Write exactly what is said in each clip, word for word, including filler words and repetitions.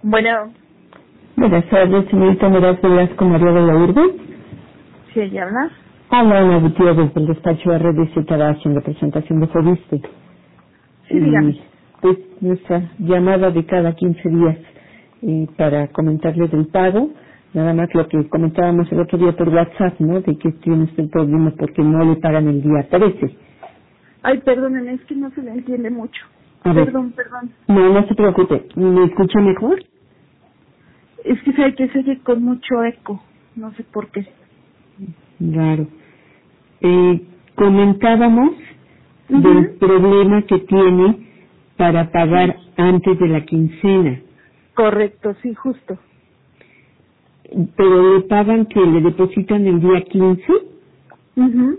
Bueno, Buenas tardes, señorita Meraz Velasco María de la Urbe. ¿sí ella habla? Habla Ana Gutiérrez del despacho R D C Tabasco en representación de Fobiste. Sí, dígame. Y pues nuestra llamada de cada quince días eh, para comentarle del pago, nada más lo que comentábamos el otro día por WhatsApp, ¿no? De que tiene usted el problema porque no le pagan el día trece. Ay, perdónenme, es que no se le entiende mucho. A ver, Perdón, perdón. no, no se preocupe, ¿me escucha mejor? Es que sabe que se oye con mucho eco, no sé por qué. Claro. Eh, comentábamos Ujú. del problema que tiene para pagar antes de la quincena, Correcto, sí, justo. pero le pagan que le depositan el día quince, Mhm.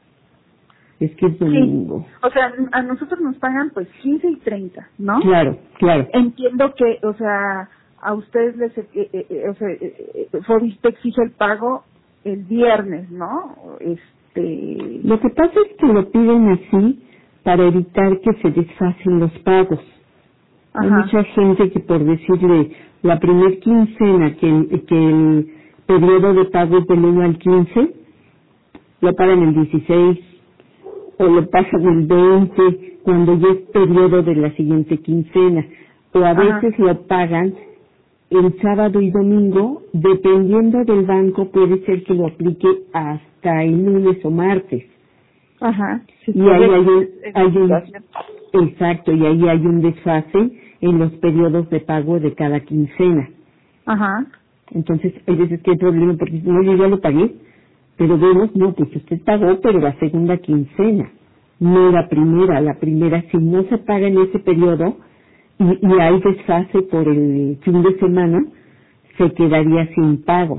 es que es Sí, domingo. o sea, a nosotros nos pagan pues quince y treinta, ¿no? Claro, claro. Entiendo que, o sea, a ustedes les, eh, eh, eh, o sea, eh, eh, Fobiste exige el pago el viernes, ¿no? Este, Lo que pasa es que lo piden así para evitar que se desfacen los pagos. Hay ajá, mucha gente que por decirle la primer quincena que el, que el periodo de pago es del uno al quince, lo pagan el dieciséis o lo pasan el veinte cuando ya es periodo de la siguiente quincena, o a ajá, veces lo pagan el sábado y domingo, dependiendo del banco puede ser que lo aplique hasta el lunes o martes. ajá. Sí, Y ahí hay un, es- es hay un, situación. exacto, y ahí hay un desfase en los periodos de pago de cada quincena. Ajá, Entonces, hay veces que hay problema porque no, yo ya lo pagué, pero vemos, no, pues usted pagó, pero la segunda quincena, no la primera. La primera, si no se paga en ese periodo y, y hay desfase por el fin de semana, se quedaría sin pago.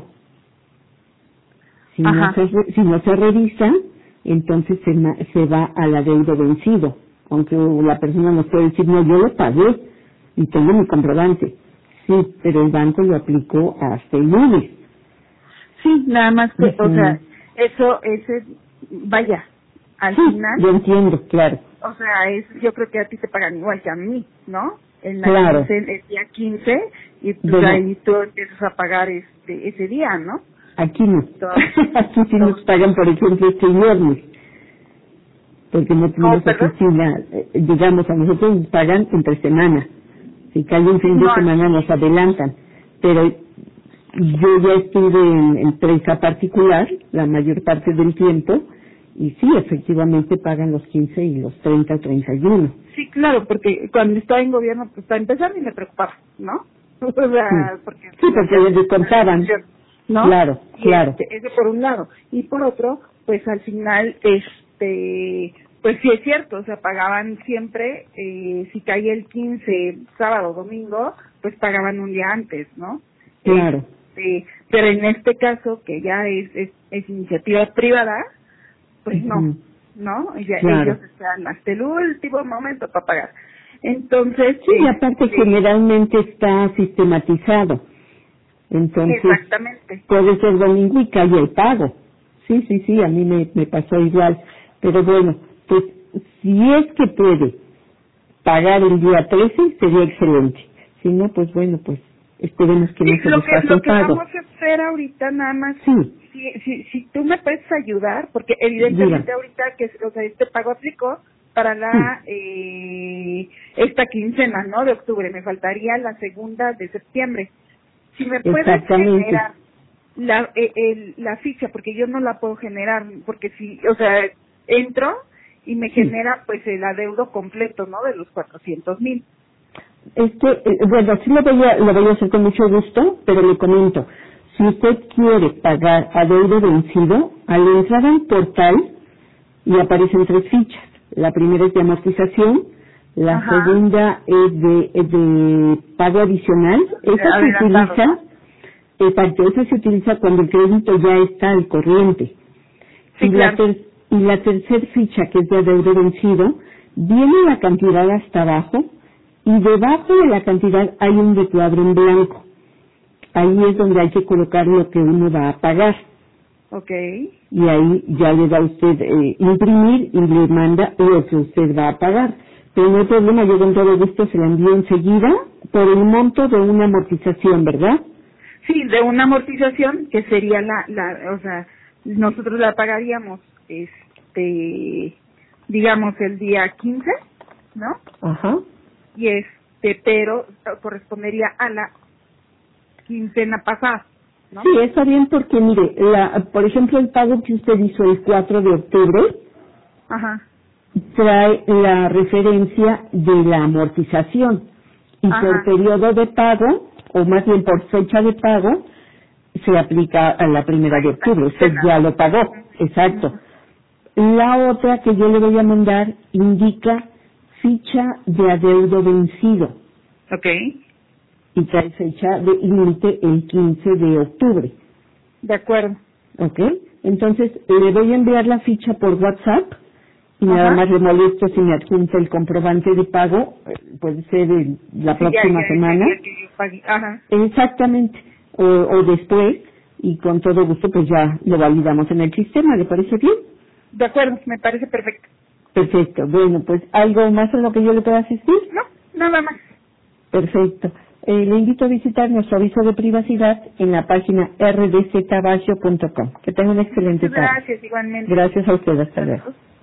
Si no ajá. se, re- si no se revisa, entonces se, ma- se va al adeudo vencido. Aunque la persona nos puede decir, no, yo lo pagué y tengo mi comprobante. Sí, pero el banco lo aplicó hasta el lunes. Sí, nada más que, o Ujú. sea, eso, ese, vaya, al Sí, final, yo entiendo, claro, o sea, es, yo creo que a ti te pagan igual que a mí, ¿no? En la claro. quince, el día quince, y pues Bueno, ahí tú empiezas a pagar este, ese día, ¿no? aquí no. Todo, Aquí sí nos todo. pagan, por ejemplo, este viernes, porque no ¿Cómo, tenemos perdón? oficina. Eh, digamos, a nosotros nos pagan entre semana. Si cae un Sí, fin de no, semana nos adelantan. Pero yo ya estuve en empresa particular la mayor parte del tiempo y sí, efectivamente pagan los quince y los treinta, treinta y uno. sí, claro, porque cuando estaba en gobierno, pues para empezar ni me preocupaba, ¿no? O Sí, sea, porque sí, me porque hacían les descontaban. ¿no? Claro, Y claro. este, eso por un lado. Y por otro, pues al final, este, pues sí es cierto, o sea, pagaban siempre, eh, si caía el quince, sábado, domingo, pues pagaban un día antes, ¿no? Claro. Este, pero en este caso, que ya es, es, es iniciativa privada, pues no, Ujú. ¿no? Ya, Claro. ellos están hasta el último momento para pagar. Entonces, Sí, y aparte este, generalmente está sistematizado. Entonces, exactamente. puede ser domingo y cae el pago. Sí, sí, sí, a mí me, me pasó igual. Pero bueno, pues si es que puede pagar el día trece, sería excelente. Si no, pues bueno, pues esperemos que Sí, no se lo que desfase lo el que pago. vamos a hacer ahorita nada más, Sí, si si si tú me puedes ayudar, porque diga. evidentemente ahorita que o sea este pago aplicó para Sí, la eh, esta quincena, ¿no? De octubre, me faltaría la segunda de septiembre. Si me puedes exactamente. generar la eh, el- la ficha, porque yo no la puedo generar, porque si, o sea, entro y me Sí. genera pues el adeudo completo, ¿no? De los cuatrocientos mil. Este, eh, bueno, sí lo voy, a, lo voy a hacer con mucho gusto, pero le comento, si usted quiere pagar adeudo vencido, al entrar al portal le aparecen tres fichas. La primera es de amortización, la Ajá. segunda es de, es de pago adicional. Esa se Adelantado, utiliza, ¿no? exacto, esa se utiliza cuando el crédito ya está al corriente. Sí, Y la, claro. ter- y la tercer ficha, que es de adeudo vencido, viene la cantidad hasta abajo y debajo de la cantidad hay un recuadro en blanco. Ahí es donde hay que colocar lo que uno va a pagar. Okay. Y ahí ya le da usted eh, imprimir y le manda lo que usted va a pagar. Pero no hay problema, yo con todo gusto se la envío enseguida por el monto de una amortización, ¿verdad? Sí, de una amortización que sería la, la, o sea, nosotros la pagaríamos, este, digamos el día quince, ¿no? Ajá. Y este, pero correspondería a la quincena pasada, ¿no? Sí, está bien porque, mire, la, por ejemplo, el pago que usted hizo el cuatro de octubre, Ajá. trae la referencia de la amortización y Ajá. por periodo de pago, o más bien por fecha de pago, se aplica a la primera de octubre. Usted ya lo pagó, exacto. La otra que yo le voy a mandar indica ficha de adeudo vencido. Ok. Y trae fecha de límite el quince de octubre. De acuerdo. ¿Ok? Entonces, le voy a enviar la ficha por WhatsApp y nada Ajá. más le molesto si me adjunta el comprobante de pago, eh, puede ser el- la Sí, próxima ya, ya, semana. ya, que yo pagué. Ajá. Exactamente, o, o después, y con todo gusto pues ya lo validamos en el sistema, ¿le parece bien? De acuerdo, me parece perfecto. Perfecto, bueno, pues ¿algo más en lo que yo le pueda asistir? No, nada más. Perfecto. Eh, le invito a visitar nuestro aviso de privacidad en la página r d z bacio punto com. Que tenga una excelente Muchas tarde. gracias, igualmente. Gracias a usted, hasta luego.